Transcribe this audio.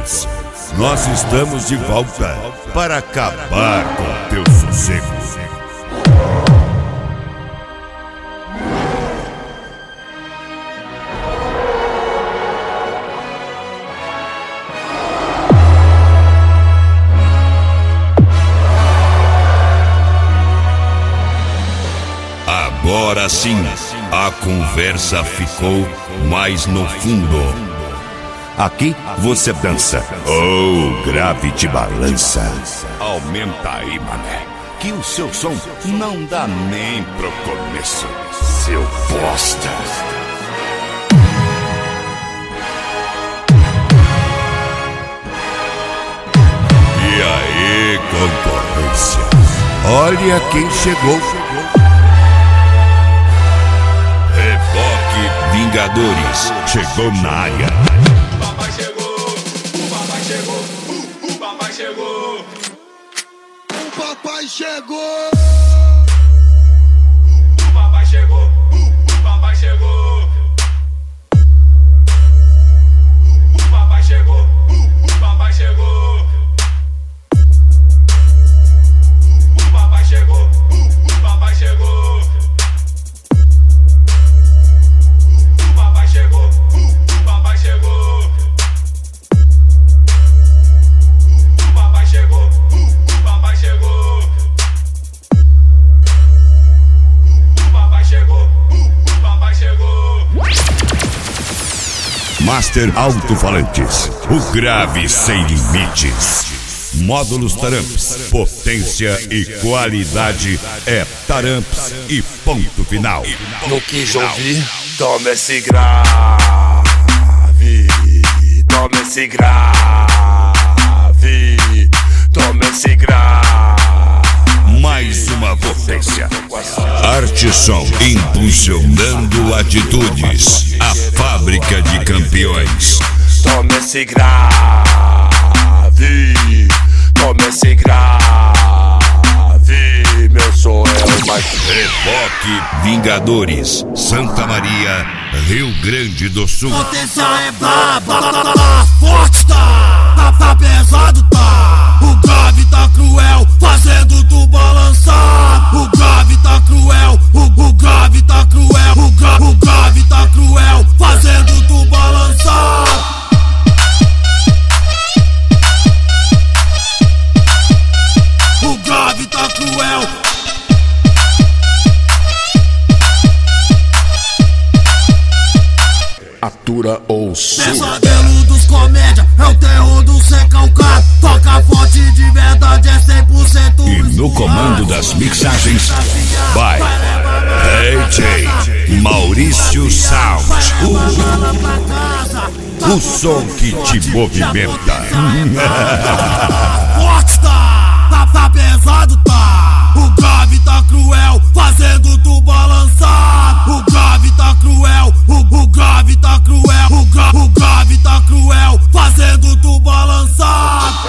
concorrência. Nós estamos de volta para acabar com teu sossego. Agora sim, a conversa ficou mais no fundo. Aqui você dança, ou grave te balança. Aumenta aí, mané, que o seu som não dá nem pro começo, seu bosta. E aí, concorrência, olha quem chegou. Reboque Vingadores chegou na área. O papai chegou, o papai chegou, o papai chegou. O papai chegou. O papai chegou, o papai chegou. O papai chegou, o papai chegou. O papai chegou, o papai chegou. O papai chegou, o papai chegou. O papai chegou, o papai chegou. O papai chegou, o papai chegou. Master Alto-Falantes, o grave sem limites. Módulos Taramps, potência e qualidade é Taramps e ponto final. Não quis ouvir, toma esse grave, toma esse grave, toma esse grave. Mais uma potência. Arte Som, impulsionando atitudes. A fábrica de campeões. Toma esse grave, toma esse grave, meu som é o mais. Reboque Vingadores, Santa Maria, Rio Grande do Sul. Potência é forte, tá pesado, tá. O grave tá cruel, fazendo tu balançar. O grave tá cruel, o grave tá cruel. O grave tá cruel, fazendo tu balançar. O grave tá cruel. Atura ou sua. Pesadelo dos comédia, é o terror do sem calcado. Toca forte de verdade, é 100%. E no comando das mixagens, vai DJ Maurício Sound. O som que te movimenta.